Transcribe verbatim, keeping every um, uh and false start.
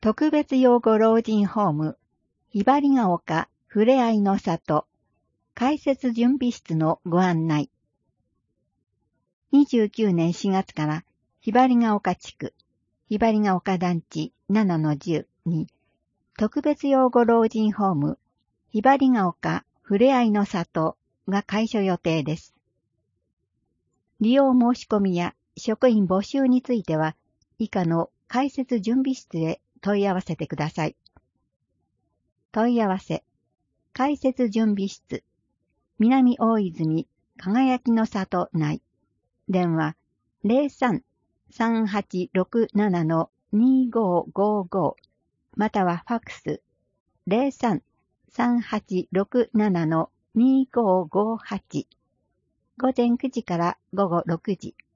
特別養護老人ホーム、ひばりが丘ふれあいの里、開設準備室のご案内。にじゅうきゅうねんしがつからひばりが丘地区、ひばりが丘団地 ななのじゅう に、特別養護老人ホーム、ひばりが丘ふれあいの里が開所予定です。利用申し込みや職員募集については、以下の開設準備室へ問い合わせてください。問い合わせ、開設準備室、南大泉輝きの里内、電話 ゼロさん さんはちろくなな にごごご またはファックス ゼロさん さんはちろくなな にごごはち、午前くじから午後ろくじ。